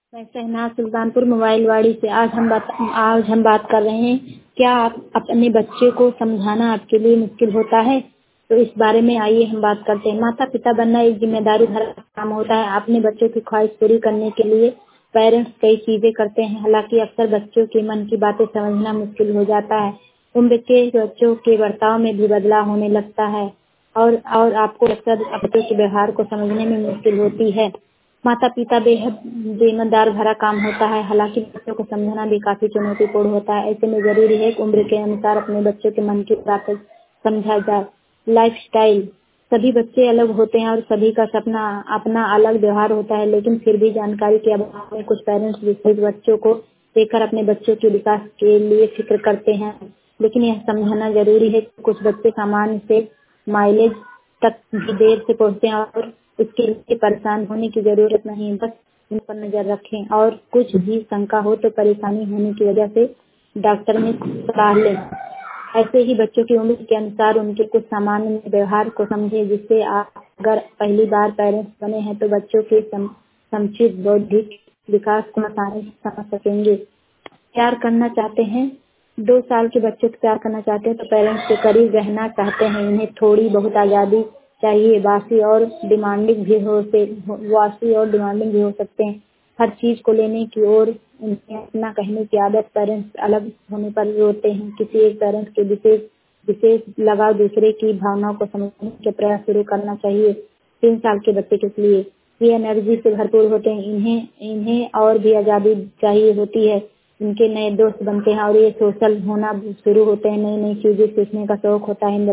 मैं शहनाज सुल्तानपुर मोबाइलवाड़ी से आज हम बात कर रहे हैं। क्या आप अपने बच्चे को समझाना आपके लिए मुश्किल होता है? तो इस बारे में आइए हम बात करते हैं। माता पिता बनना एक जिम्मेदारी भरा काम होता है। अपने बच्चों की ख्वाहिश पूरी करने के लिए पेरेंट्स कई चीजें करते हैं। हालांकि अक्सर बच्चों के मन की बातें समझना मुश्किल हो जाता है। उम्र के बच्चों के बर्ताव में भी बदलाव होने लगता है और आपको अक्सर बच्चों के व्यवहार को समझने में मुश्किल होती है। माता पिता बेहद जिम्मेदार भरा काम होता है। हालांकि बच्चों को समझाना भी काफी चुनौतीपूर्ण होता है। ऐसे में जरूरी है कि उम्र के अनुसार अपने बच्चों के मन की बातें समझा जाए। लाइफस्टाइल, सभी बच्चे अलग होते हैं और सभी का सपना अपना अलग व्यवहार होता है, लेकिन फिर भी जानकारी के अभाव में कुछ पेरेंट्स विशेष बच्चों को देखकर अपने बच्चों के विकास के लिए फिक्र करते हैं। लेकिन यह समझना जरूरी है कि कुछ बच्चे सामान्य से माइलेज तक भी देर से पहुंचते हैं और इसके लिए परेशान होने की जरूरत नहीं। बस उन पर नजर रखें और कुछ भी शंका हो तो परेशानी होने की वजह से डॉक्टर में सलाह लें। ऐसे ही बच्चों की उम्र के अनुसार उनके कुछ सामान्य व्यवहार को समझें, जिससे आप अगर पहली बार पेरेंट्स बने हैं तो बच्चों के समुचित बौद्धिक विकास को आसानी से समझ सकेंगे। प्यार करना चाहते हैं, 2 साल के बच्चे को प्यार करना चाहते हैं तो पेरेंट्स के करीब रहना चाहते हैं। इन्हें थोड़ी बहुत आज़ादी चाहिए। वासी और डिमांडिंग भी हो सकते हैं। हर चीज को लेने की और उन्हें अपना कहने की आदत। पेरेंट्स अलग होने पर रोते हैं। किसी एक पेरेंट्स के विशेष लगाव दूसरे की भावनाओं को समझने के प्रयास शुरू करना चाहिए। 3 साल के बच्चे के लिए ये एनर्जी से भरपूर होते हैं। इन्हें और भी आजादी चाहिए होती है। इनके नए दोस्त बनते हैं और ये सोशल होना शुरू होते हैं। नई नई चीजें सीखने का शौक होता है।